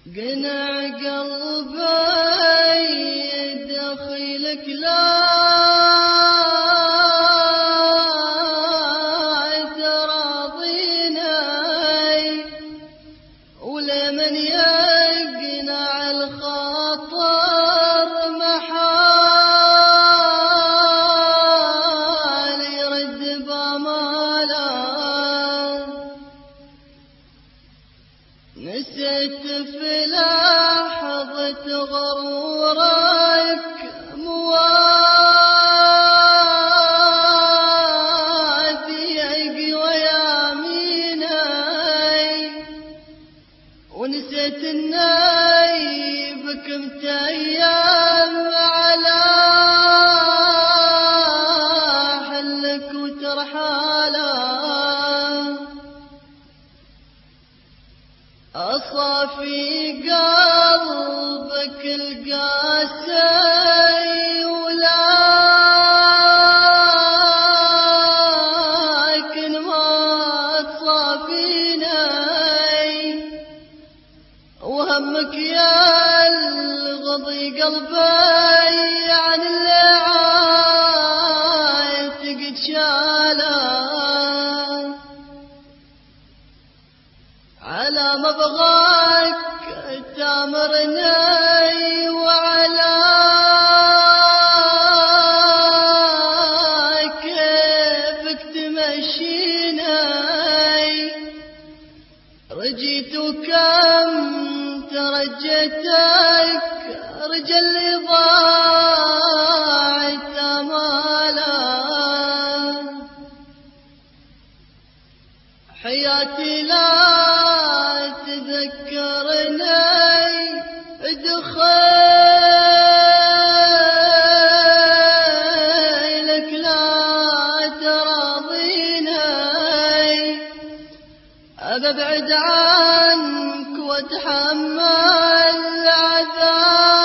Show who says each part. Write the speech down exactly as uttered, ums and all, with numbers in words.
Speaker 1: قنع قلبي دخيلك لا تراضيني، ولمن يقنع الخاطر محال يرد باماله. نسيت في لحظة غرورك مواثيق وياميني، ونسيت اني بكمت ايام على حلك وترحاله. أصافي قلبك القاسي ولكن ما تصافيني، وهمك يا الغضي قلبي عن اللي عايتك تشاله. على مبغاك تامرني وعلى كيفك تمشيني، رجيت وكم ترجيتك رجل اللي ضاعت اماله. حياتي لا تذكرني دخيلك لا تراضيني، أبعد عنك واتحمل عذاب